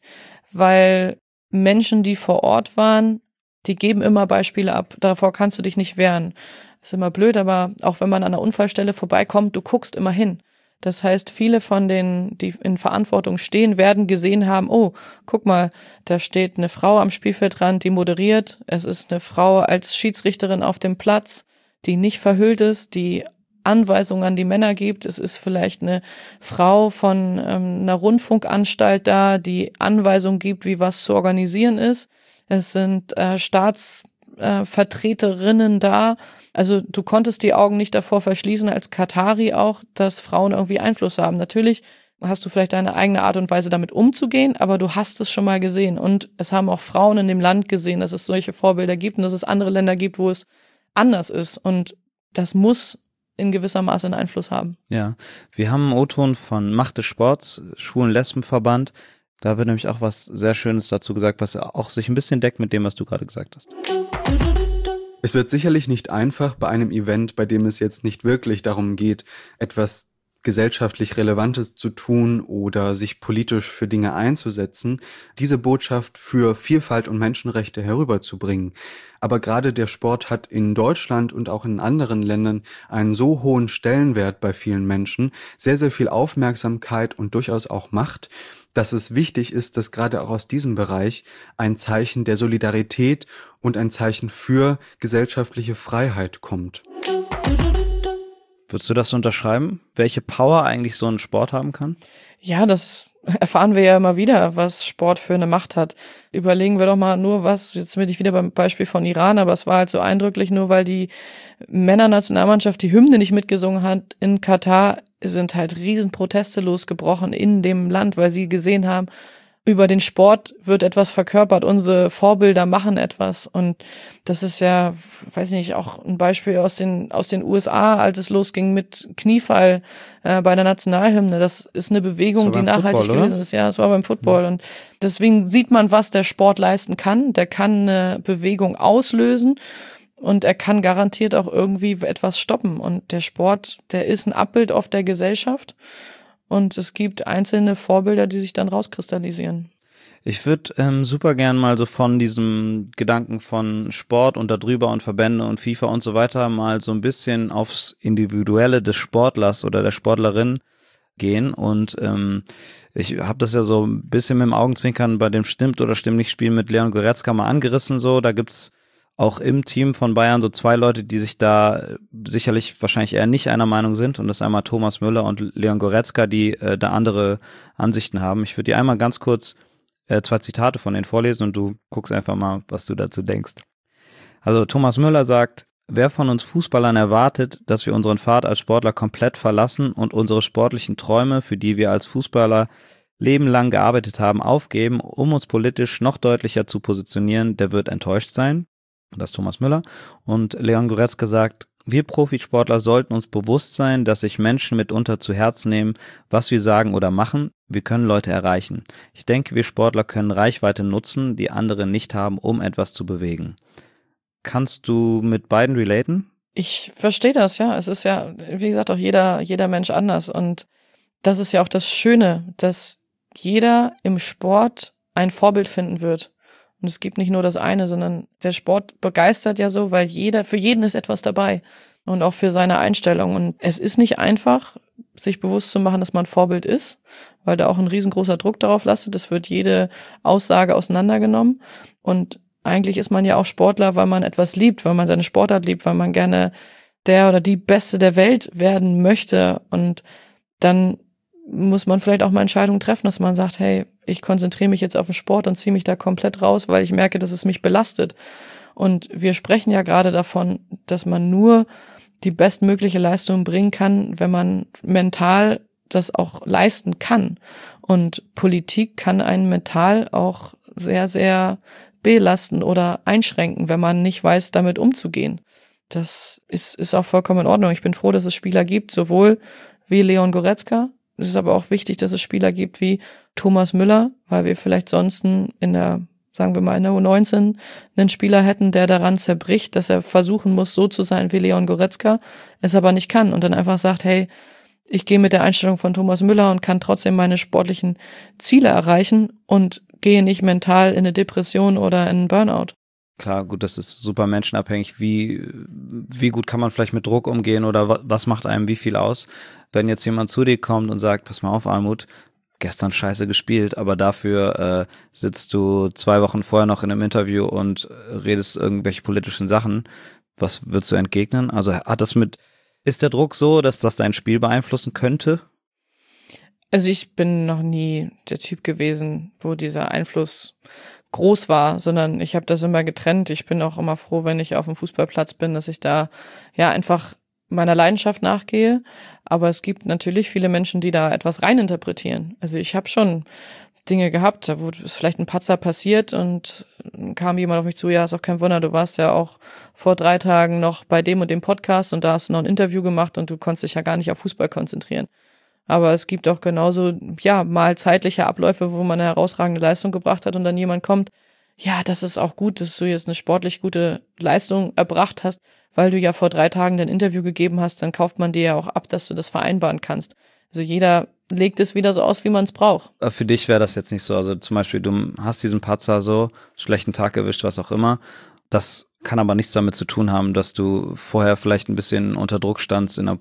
weil Menschen, die vor Ort waren, die geben immer Beispiele ab. Davor kannst du dich nicht wehren. Ist immer blöd, aber auch wenn man an einer Unfallstelle vorbeikommt, du guckst immer hin. Das heißt, viele von denen, die in Verantwortung stehen, werden gesehen haben, oh, guck mal, da steht eine Frau am Spielfeldrand, die moderiert. Es ist eine Frau als Schiedsrichterin auf dem Platz, die nicht verhüllt ist, die Anweisungen an die Männer gibt. Es ist vielleicht eine Frau von einer Rundfunkanstalt da, die Anweisungen gibt, wie was zu organisieren ist. Es sind Staatsvertreterinnen da. Also du konntest die Augen nicht davor verschließen, als Katari auch, dass Frauen irgendwie Einfluss haben. Natürlich hast du vielleicht deine eigene Art und Weise, damit umzugehen, aber du hast es schon mal gesehen. Und es haben auch Frauen in dem Land gesehen, dass es solche Vorbilder gibt und dass es andere Länder gibt, wo es anders ist. Und das muss in gewisser Maße einen Einfluss haben. Ja, wir haben einen O-Ton von Macht des Sports, Schwulen-Lesben-Verband. Da wird nämlich auch was sehr Schönes dazu gesagt, was auch sich ein bisschen deckt mit dem, was du gerade gesagt hast. Es wird sicherlich nicht einfach bei einem Event, bei dem es jetzt nicht wirklich darum geht, etwas gesellschaftlich Relevantes zu tun oder sich politisch für Dinge einzusetzen, diese Botschaft für Vielfalt und Menschenrechte herüberzubringen. Aber gerade der Sport hat in Deutschland und auch in anderen Ländern einen so hohen Stellenwert bei vielen Menschen, sehr, sehr viel Aufmerksamkeit und durchaus auch Macht, dass es wichtig ist, dass gerade auch aus diesem Bereich ein Zeichen der Solidarität und ein Zeichen für gesellschaftliche Freiheit kommt. Würdest du das unterschreiben? Welche Power eigentlich so ein Sport haben kann? Ja, das erfahren wir ja immer wieder, was Sport für eine Macht hat. Überlegen wir doch mal nur was, jetzt bin ich wieder beim Beispiel von Iran, aber es war halt so eindrücklich, nur weil die Männernationalmannschaft die Hymne nicht mitgesungen hat in Katar, sind halt Riesenproteste losgebrochen in dem Land, weil sie gesehen haben, über den Sport wird etwas verkörpert, unsere Vorbilder machen etwas und das ist ja, weiß nicht, auch ein Beispiel aus den USA, als es losging mit Kniefall bei der Nationalhymne. Das ist eine Bewegung, die nachhaltig gewesen ist. Ja, es war beim Football und deswegen sieht man, was der Sport leisten kann. Der kann eine Bewegung auslösen und er kann garantiert auch irgendwie etwas stoppen und der Sport, der ist ein Abbild auf der Gesellschaft. Und es gibt einzelne Vorbilder, die sich dann rauskristallisieren. Ich würde super gern mal so von diesem Gedanken von Sport und darüber und Verbände und FIFA und so weiter mal so ein bisschen aufs Individuelle des Sportlers oder der Sportlerin gehen. Und ich habe das ja so ein bisschen mit dem Augenzwinkern bei dem Stimmt oder Stimmt nicht Spiel mit Leon Goretzka mal angerissen. So, da gibt's auch im Team von Bayern so zwei Leute, die sich da sicherlich wahrscheinlich eher nicht einer Meinung sind. Und das ist einmal Thomas Müller und Leon Goretzka, die da andere Ansichten haben. Ich würde dir einmal ganz kurz 2 Zitate von denen vorlesen und du guckst einfach mal, was du dazu denkst. Also Thomas Müller sagt, wer von uns Fußballern erwartet, dass wir unseren Pfad als Sportler komplett verlassen und unsere sportlichen Träume, für die wir als Fußballer lebenlang gearbeitet haben, aufgeben, um uns politisch noch deutlicher zu positionieren, der wird enttäuscht sein. Das ist Thomas Müller. Und Leon Goretzka sagt, wir Profisportler sollten uns bewusst sein, dass sich Menschen mitunter zu Herzen nehmen, was wir sagen oder machen. Wir können Leute erreichen. Ich denke, wir Sportler können Reichweite nutzen, die andere nicht haben, um etwas zu bewegen. Kannst du mit beiden relaten? Ich verstehe das, ja. Es ist ja, wie gesagt, auch jeder Mensch anders. Und das ist ja auch das Schöne, dass jeder im Sport ein Vorbild finden wird. Und es gibt nicht nur das eine, sondern der Sport begeistert ja so, weil für jeden ist etwas dabei und auch für seine Einstellung. Und es ist nicht einfach, sich bewusst zu machen, dass man Vorbild ist, weil da auch ein riesengroßer Druck darauf lastet. Es wird jede Aussage auseinandergenommen. Und eigentlich ist man ja auch Sportler, weil man etwas liebt, weil man seine Sportart liebt, weil man gerne der oder die Beste der Welt werden möchte. Und dann muss man vielleicht auch mal Entscheidungen treffen, dass man sagt, hey, ich konzentriere mich jetzt auf den Sport und ziehe mich da komplett raus, weil ich merke, dass es mich belastet. Und wir sprechen ja gerade davon, dass man nur die bestmögliche Leistung bringen kann, wenn man mental das auch leisten kann. Und Politik kann einen mental auch sehr, sehr belasten oder einschränken, wenn man nicht weiß, damit umzugehen. Das ist auch vollkommen in Ordnung. Ich bin froh, dass es Spieler gibt, sowohl wie Leon Goretzka. Es ist aber auch wichtig, dass es Spieler gibt wie Thomas Müller, weil wir vielleicht sonst sagen wir mal in der U19 einen Spieler hätten, der daran zerbricht, dass er versuchen muss, so zu sein wie Leon Goretzka, es aber nicht kann und dann einfach sagt, hey, ich gehe mit der Einstellung von Thomas Müller und kann trotzdem meine sportlichen Ziele erreichen und gehe nicht mental in eine Depression oder in einen Burnout. Klar, gut, das ist super menschenabhängig. Wie gut kann man vielleicht mit Druck umgehen oder was macht einem wie viel aus? Wenn jetzt jemand zu dir kommt und sagt, pass mal auf, Almut, gestern scheiße gespielt, aber dafür sitzt du 2 Wochen vorher noch in einem Interview und redest irgendwelche politischen Sachen, was würdest du entgegnen? Also ist der Druck so, dass das dein Spiel beeinflussen könnte? Also ich bin noch nie der Typ gewesen, wo dieser Einfluss groß war, sondern ich habe das immer getrennt. Ich bin auch immer froh, wenn ich auf dem Fußballplatz bin, dass ich da ja einfach meiner Leidenschaft nachgehe. Aber es gibt natürlich viele Menschen, die da etwas reininterpretieren. Also ich habe schon Dinge gehabt, da wurde vielleicht ein Patzer passiert und kam jemand auf mich zu, ja, ist auch kein Wunder, du warst ja auch vor 3 Tagen noch bei dem und dem Podcast und da hast du noch ein Interview gemacht und du konntest dich ja gar nicht auf Fußball konzentrieren. Aber es gibt auch genauso, ja, mal zeitliche Abläufe, wo man eine herausragende Leistung gebracht hat und dann jemand kommt, ja, das ist auch gut, dass du jetzt eine sportlich gute Leistung erbracht hast, weil du ja vor 3 Tagen dein Interview gegeben hast, dann kauft man dir ja auch ab, dass du das vereinbaren kannst. Also jeder legt es wieder so aus, wie man es braucht. Für dich wäre das jetzt nicht so. Also zum Beispiel, du hast diesen Patzer so, schlechten Tag erwischt, was auch immer. Das kann aber nichts damit zu tun haben, dass du vorher vielleicht ein bisschen unter Druck standst im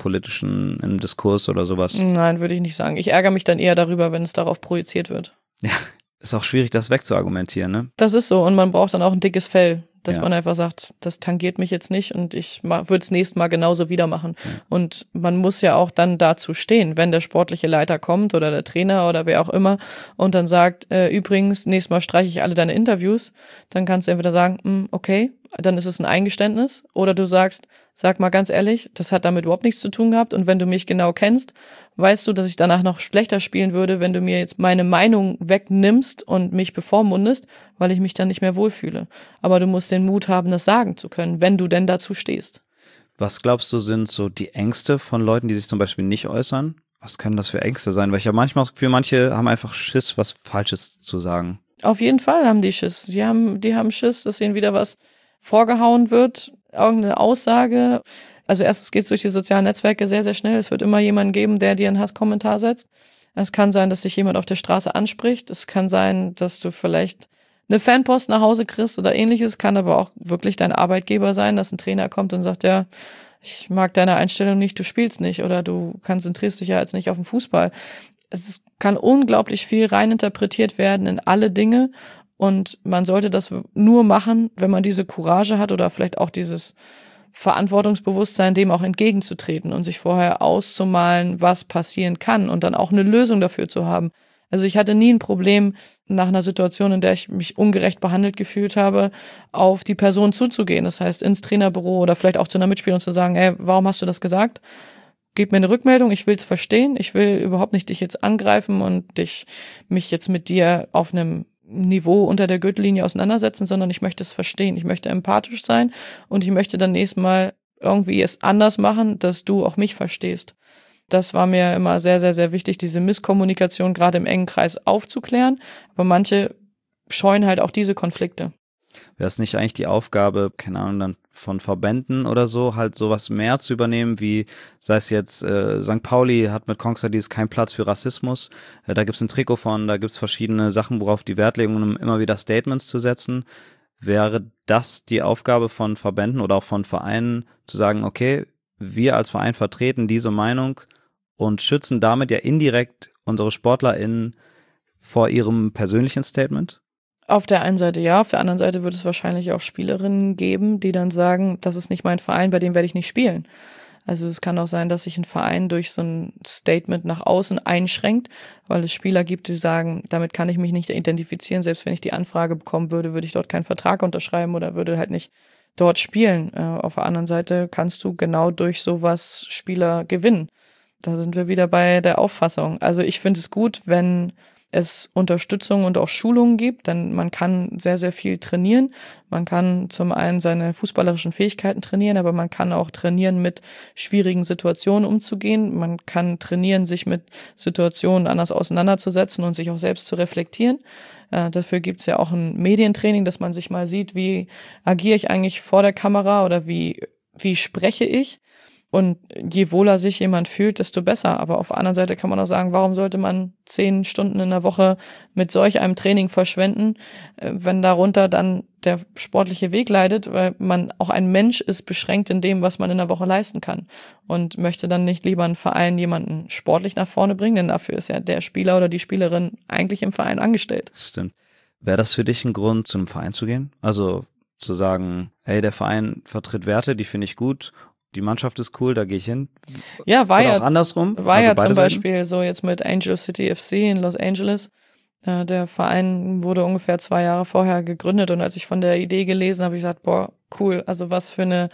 Diskurs oder sowas. Nein, würde ich nicht sagen. Ich ärgere mich dann eher darüber, wenn es darauf projiziert wird. Ja, ist auch schwierig, das wegzuargumentieren, ne? Das ist so und man braucht dann auch ein dickes Fell, dass Ja. man einfach sagt, das tangiert mich jetzt nicht und ich würde es nächstes Mal genauso wieder machen. Ja. Und man muss ja auch dann dazu stehen, wenn der sportliche Leiter kommt oder der Trainer oder wer auch immer und dann sagt, übrigens, nächstes Mal streiche ich alle deine Interviews, dann kannst du entweder sagen, okay, dann ist es ein Eingeständnis oder du sagst, sag mal ganz ehrlich, das hat damit überhaupt nichts zu tun gehabt und wenn du mich genau kennst, weißt du, dass ich danach noch schlechter spielen würde, wenn du mir jetzt meine Meinung wegnimmst und mich bevormundest, weil ich mich dann nicht mehr wohlfühle. Aber du musst den Mut haben, das sagen zu können, wenn du denn dazu stehst. Was glaubst du, sind so die Ängste von Leuten, die sich zum Beispiel nicht äußern? Was können das für Ängste sein? Weil ich habe manchmal das Gefühl, manche haben einfach Schiss, was Falsches zu sagen. Auf jeden Fall haben die Schiss. Die haben Schiss, dass ihnen wieder was vorgehauen wird, irgendeine Aussage. Also erstens geht es durch die sozialen Netzwerke sehr, sehr schnell. Es wird immer jemanden geben, der dir einen Hasskommentar setzt. Es kann sein, dass dich jemand auf der Straße anspricht. Es kann sein, dass du vielleicht eine Fanpost nach Hause kriegst oder ähnliches. Kann aber auch wirklich dein Arbeitgeber sein, dass ein Trainer kommt und sagt, ja, ich mag deine Einstellung nicht, du spielst nicht oder du konzentrierst dich ja jetzt nicht auf den Fußball. Es kann unglaublich viel reininterpretiert werden in alle Dinge. Und man sollte das nur machen, wenn man diese Courage hat oder vielleicht auch dieses Verantwortungsbewusstsein, dem auch entgegenzutreten und sich vorher auszumalen, was passieren kann und dann auch eine Lösung dafür zu haben. Also ich hatte nie ein Problem, nach einer Situation, in der ich mich ungerecht behandelt gefühlt habe, auf die Person zuzugehen. Das heißt, ins Trainerbüro oder vielleicht auch zu einer Mitspielerin zu sagen, ey, warum hast du das gesagt? Gib mir eine Rückmeldung, ich will es verstehen. Ich will überhaupt nicht dich jetzt angreifen und mich jetzt mit dir auf einem Niveau unter der Gürtellinie auseinandersetzen, sondern ich möchte es verstehen. Ich möchte empathisch sein und ich möchte dann nächstes Mal irgendwie es anders machen, dass du auch mich verstehst. Das war mir immer sehr, sehr, sehr wichtig, diese Misskommunikation gerade im engen Kreis aufzuklären. Aber manche scheuen halt auch diese Konflikte. Wäre es nicht eigentlich die Aufgabe, keine Ahnung, dann von Verbänden oder so, halt sowas mehr zu übernehmen, wie, sei es jetzt, St. Pauli hat mit Kongstadis keinen Platz für Rassismus, da gibt's ein Trikot von, da gibt's verschiedene Sachen, worauf die Wert legen, um immer wieder Statements zu setzen. Wäre das die Aufgabe von Verbänden oder auch von Vereinen, zu sagen, okay, wir als Verein vertreten diese Meinung und schützen damit ja indirekt unsere SportlerInnen vor ihrem persönlichen Statement? Auf der einen Seite ja, auf der anderen Seite wird es wahrscheinlich auch Spielerinnen geben, die dann sagen, das ist nicht mein Verein, bei dem werde ich nicht spielen. Also es kann auch sein, dass sich ein Verein durch so ein Statement nach außen einschränkt, weil es Spieler gibt, die sagen, damit kann ich mich nicht identifizieren, selbst wenn ich die Anfrage bekommen würde, würde ich dort keinen Vertrag unterschreiben oder würde halt nicht dort spielen. Auf der anderen Seite kannst du genau durch sowas Spieler gewinnen. Da sind wir wieder bei der Auffassung. Also ich finde es gut, wenn es Unterstützung und auch Schulungen gibt, denn man kann sehr, sehr viel trainieren. Man kann zum einen seine fußballerischen Fähigkeiten trainieren, aber man kann auch trainieren, mit schwierigen Situationen umzugehen. Man kann trainieren, sich mit Situationen anders auseinanderzusetzen und sich auch selbst zu reflektieren. Dafür gibt's ja auch ein Medientraining, dass man sich mal sieht, wie agiere ich eigentlich vor der Kamera oder wie spreche ich. Und je wohler sich jemand fühlt, desto besser. Aber auf der anderen Seite kann man auch sagen, warum sollte man 10 Stunden in der Woche mit solch einem Training verschwenden, wenn darunter dann der sportliche Weg leidet, weil man auch ein Mensch ist, beschränkt in dem, was man in der Woche leisten kann. Und möchte dann nicht lieber ein Verein jemanden sportlich nach vorne bringen, denn dafür ist ja der Spieler oder die Spielerin eigentlich im Verein angestellt. Stimmt. Wäre das für dich ein Grund, zu einem Verein zu gehen? Also zu sagen, hey, der Verein vertritt Werte, die finde ich gut, die Mannschaft ist cool, da gehe ich hin. Ja, war oder ja auch andersrum. War also ja zum Seiten? Beispiel so jetzt mit Angel City FC in Los Angeles. Der Verein wurde ungefähr 2 Jahre vorher gegründet und als ich von der Idee gelesen habe, ich gesagt, boah, cool, also was für eine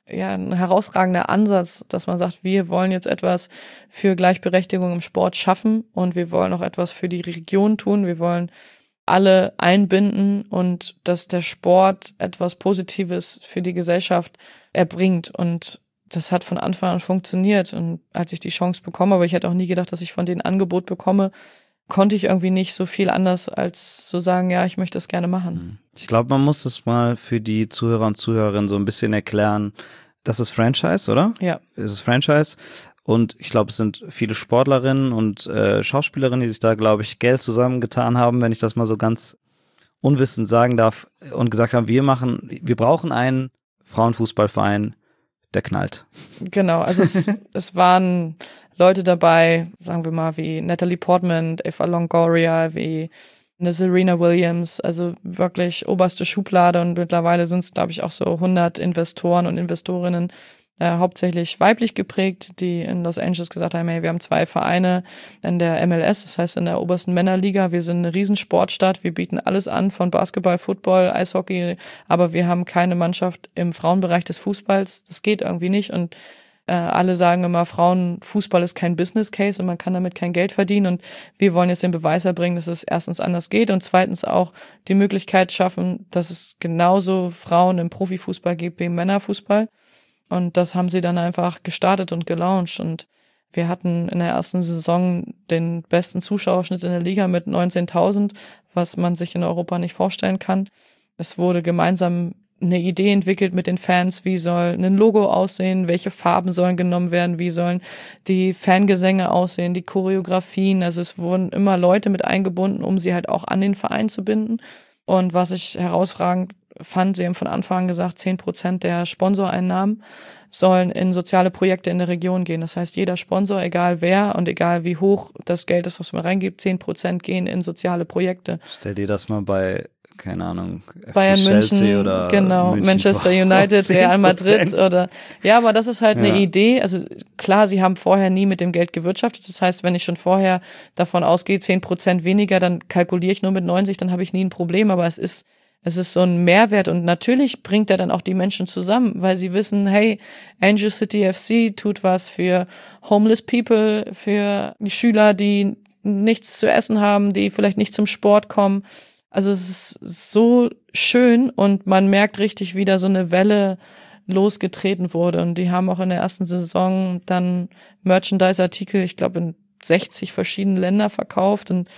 ein herausragender Ansatz, dass man sagt, wir wollen jetzt etwas für Gleichberechtigung im Sport schaffen und wir wollen auch etwas für die Region tun. Wir wollen alle einbinden und dass der Sport etwas Positives für die Gesellschaft erbringt. Und das hat von Anfang an funktioniert. Und als ich die Chance bekomme, aber ich hätte auch nie gedacht, dass ich von denen Angebot bekomme, konnte ich irgendwie nicht so viel anders als so sagen, ja, ich möchte das gerne machen. Ich glaube, man muss das mal für die Zuhörer und Zuhörerinnen so ein bisschen erklären. Das ist Franchise, oder? Ja. Es ist Franchise. Und ich glaube, es sind viele Sportlerinnen und Schauspielerinnen, die sich da, glaube ich, Geld zusammengetan haben, wenn ich das mal so ganz unwissend sagen darf, und gesagt haben, wir brauchen einen Frauenfußballverein, der knallt. Genau, also es waren Leute dabei, sagen wir mal, wie Natalie Portman, Eva Longoria, wie eine Serena Williams, also wirklich oberste Schublade, und mittlerweile sind es, glaube ich, auch so 100 Investoren und Investorinnen, hauptsächlich weiblich geprägt, die in Los Angeles gesagt haben, hey, wir haben 2 Vereine in der MLS, das heißt in der obersten Männerliga, wir sind eine Riesensportstadt, wir bieten alles an von Basketball, Football, Eishockey, aber wir haben keine Mannschaft im Frauenbereich des Fußballs, das geht irgendwie nicht, und alle sagen immer, Frauenfußball ist kein Business Case und man kann damit kein Geld verdienen, und wir wollen jetzt den Beweis erbringen, dass es erstens anders geht und zweitens auch die Möglichkeit schaffen, dass es genauso Frauen im Profifußball gibt wie im Männerfußball. Und das haben sie dann einfach gestartet und gelauncht. Und wir hatten in der ersten Saison den besten Zuschauerschnitt in der Liga mit 19.000, was man sich in Europa nicht vorstellen kann. Es wurde gemeinsam eine Idee entwickelt mit den Fans, wie soll ein Logo aussehen, welche Farben sollen genommen werden, wie sollen die Fangesänge aussehen, die Choreografien. Also es wurden immer Leute mit eingebunden, um sie halt auch an den Verein zu binden. Und was ich herausragend fand, sie haben von Anfang an gesagt, 10% der Sponsoreinnahmen sollen in soziale Projekte in der Region gehen. Das heißt, jeder Sponsor, egal wer und egal wie hoch das Geld ist, was man reingibt, 10% gehen in soziale Projekte. Stell dir das mal bei, keine Ahnung, Bayern FC München, Chelsea oder genau, München Manchester United, Real Madrid oder, ja, aber das ist halt eine Idee. Also klar, sie haben vorher nie mit dem Geld gewirtschaftet. Das heißt, wenn ich schon vorher davon ausgehe, 10% weniger, dann kalkuliere ich nur mit 90, dann habe ich nie ein Problem. Aber es ist so ein Mehrwert, und natürlich bringt er dann auch die Menschen zusammen, weil sie wissen, hey, Angel City FC tut was für homeless people, für die Schüler, die nichts zu essen haben, die vielleicht nicht zum Sport kommen. Also es ist so schön, und man merkt richtig, wie da so eine Welle losgetreten wurde, und die haben auch in der ersten Saison dann Merchandise-Artikel, ich glaube, in 60 verschiedenen Ländern verkauft, und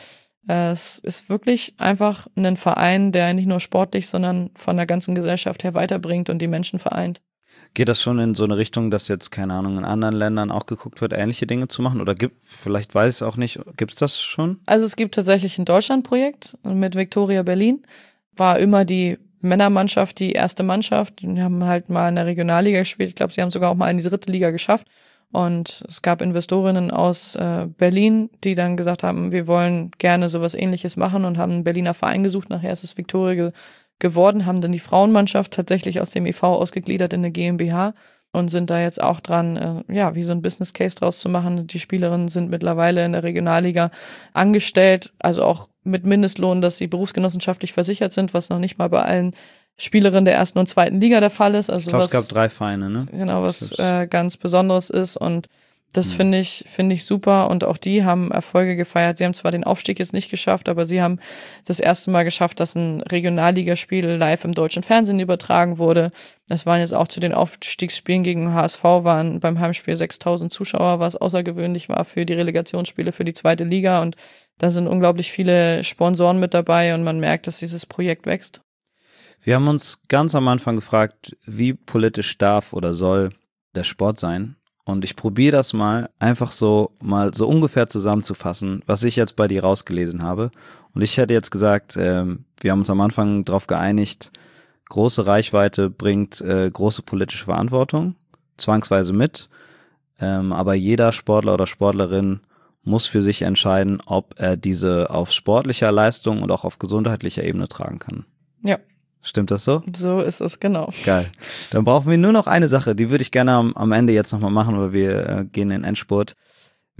es ist wirklich einfach ein Verein, der nicht nur sportlich, sondern von der ganzen Gesellschaft her weiterbringt und die Menschen vereint. Geht das schon in so eine Richtung, dass jetzt, keine Ahnung, in anderen Ländern auch geguckt wird, ähnliche Dinge zu machen? Oder vielleicht weiß ich es auch nicht, gibt es das schon? Also es gibt tatsächlich ein Deutschland-Projekt mit Viktoria Berlin. War immer die Männermannschaft, die erste Mannschaft. Die haben halt mal in der Regionalliga gespielt. Ich glaube, sie haben sogar auch mal in die 3. Liga geschafft. Und es gab Investorinnen aus Berlin, die dann gesagt haben, wir wollen gerne sowas Ähnliches machen, und haben einen Berliner Verein gesucht. Nachher ist es Viktoria geworden, haben dann die Frauenmannschaft tatsächlich aus dem e.V. ausgegliedert in eine GmbH und sind da jetzt auch dran, wie so ein Business Case draus zu machen. Die Spielerinnen sind mittlerweile in der Regionalliga angestellt, also auch mit Mindestlohn, dass sie berufsgenossenschaftlich versichert sind, was noch nicht mal bei allen Spielerinnen der 1. und 2. Liga der Fall ist. Also ich glaube, es gab 3 Vereine, ne? Genau, was ganz Besonderes ist, und das finde ich super, und auch die haben Erfolge gefeiert. Sie haben zwar den Aufstieg jetzt nicht geschafft, aber sie haben das erste Mal geschafft, dass ein Regionalligaspiel live im deutschen Fernsehen übertragen wurde. Das waren jetzt auch zu den Aufstiegsspielen gegen HSV, waren beim Heimspiel 6.000 Zuschauer, was außergewöhnlich war für die Relegationsspiele für die 2. Liga, und da sind unglaublich viele Sponsoren mit dabei, und man merkt, dass dieses Projekt wächst. Wir haben uns ganz am Anfang gefragt, wie politisch darf oder soll der Sport sein? Und ich probiere das mal mal so ungefähr zusammenzufassen, was ich jetzt bei dir rausgelesen habe. Und ich hätte jetzt gesagt, wir haben uns am Anfang darauf geeinigt, große Reichweite bringt große politische Verantwortung, zwangsweise mit. Aber jeder Sportler oder Sportlerin muss für sich entscheiden, ob er diese auf sportlicher Leistung und auch auf gesundheitlicher Ebene tragen kann. Ja. Stimmt das so? So ist es, genau. Geil. Dann brauchen wir nur noch eine Sache, die würde ich gerne am Ende jetzt nochmal machen, weil wir gehen in den Endspurt.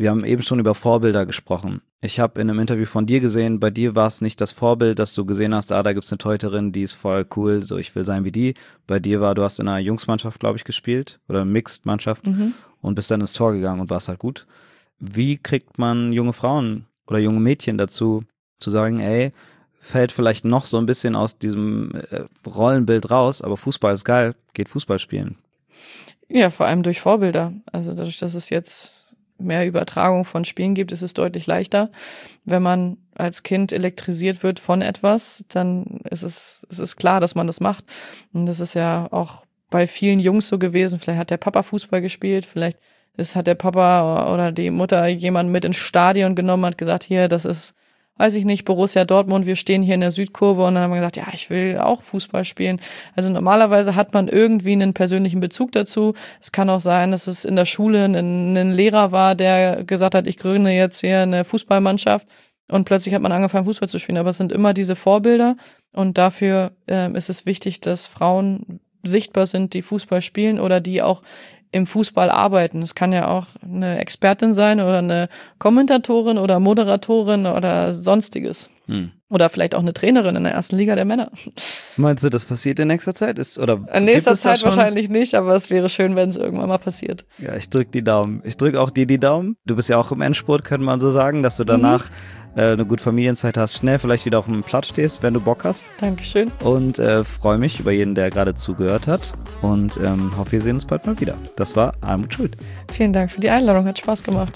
Wir haben eben schon über Vorbilder gesprochen. Ich habe in einem Interview von dir gesehen, bei dir war es nicht das Vorbild, dass du gesehen hast, da gibt's eine Torhüterin, die ist voll cool, so ich will sein wie die. Bei dir du hast in einer Jungsmannschaft, glaube ich, gespielt oder Mixed-Mannschaft und bist dann ins Tor gegangen und warst halt gut. Wie kriegt man junge Frauen oder junge Mädchen dazu, zu sagen, ey, fällt vielleicht noch so ein bisschen aus diesem Rollenbild raus, aber Fußball ist geil, geht Fußball spielen? Ja, vor allem durch Vorbilder. Also dadurch, dass es jetzt mehr Übertragung von Spielen gibt, ist es deutlich leichter. Wenn man als Kind elektrisiert wird von etwas, dann ist es klar, dass man das macht. Und das ist ja auch bei vielen Jungs so gewesen. Vielleicht hat der Papa Fußball gespielt, vielleicht hat der Papa oder die Mutter jemanden mit ins Stadion genommen, hat gesagt, hier, das ist, weiß ich nicht, Borussia Dortmund, wir stehen hier in der Südkurve, und dann haben wir gesagt, ja, ich will auch Fußball spielen. Also normalerweise hat man irgendwie einen persönlichen Bezug dazu. Es kann auch sein, dass es in der Schule ein Lehrer war, der gesagt hat, ich gründe jetzt hier eine Fußballmannschaft, und plötzlich hat man angefangen, Fußball zu spielen. Aber es sind immer diese Vorbilder, und dafür ist es wichtig, dass Frauen sichtbar sind, die Fußball spielen oder die auch im Fußball arbeiten. Es kann ja auch eine Expertin sein oder eine Kommentatorin oder Moderatorin oder sonstiges. Oder vielleicht auch eine Trainerin in der ersten Liga der Männer. Meinst du, das passiert in nächster Zeit? In nächster Zeit wahrscheinlich nicht, aber es wäre schön, wenn es irgendwann mal passiert. Ja, ich drücke die Daumen. Ich drücke auch dir die Daumen. Du bist ja auch im Endspurt, könnte man so sagen, dass du danach eine gute Familienzeit hast, schnell vielleicht wieder auf dem Platz stehst, wenn du Bock hast. Dankeschön. Und freue mich über jeden, der gerade zugehört hat, und hoffe, wir sehen uns bald mal wieder. Das war Almut Schuld. Vielen Dank für die Einladung, hat Spaß gemacht.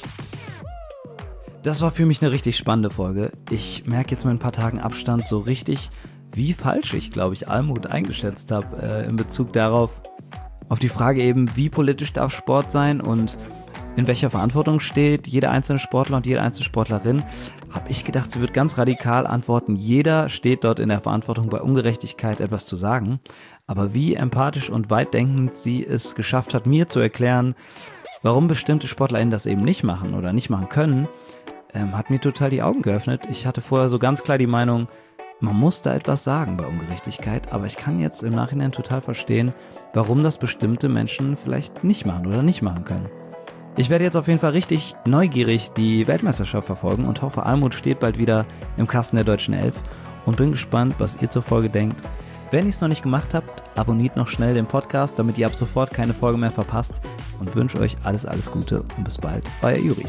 Das war für mich eine richtig spannende Folge. Ich merke jetzt mit ein paar Tagen Abstand so richtig, wie falsch ich, glaube ich, Almut eingeschätzt habe in Bezug darauf, auf die Frage eben, wie politisch darf Sport sein und in welcher Verantwortung steht jeder einzelne Sportler und jede einzelne Sportlerin, habe ich gedacht, sie wird ganz radikal antworten, jeder steht dort in der Verantwortung, bei Ungerechtigkeit etwas zu sagen. Aber wie empathisch und weitdenkend sie es geschafft hat, mir zu erklären, warum bestimmte SportlerInnen das eben nicht machen oder nicht machen können, hat mir total die Augen geöffnet. Ich hatte vorher so ganz klar die Meinung, man muss da etwas sagen bei Ungerechtigkeit, aber ich kann jetzt im Nachhinein total verstehen, warum das bestimmte Menschen vielleicht nicht machen oder nicht machen können. Ich werde jetzt auf jeden Fall richtig neugierig die Weltmeisterschaft verfolgen und hoffe, Almut steht bald wieder im Kasten der deutschen Elf, und bin gespannt, was ihr zur Folge denkt. Wenn ihr es noch nicht gemacht habt, abonniert noch schnell den Podcast, damit ihr ab sofort keine Folge mehr verpasst, und wünsche euch alles Gute und bis bald, euer Juri.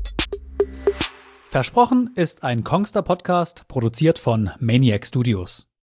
Versprochen ist ein Kongster Podcast, produziert von Maniac Studios.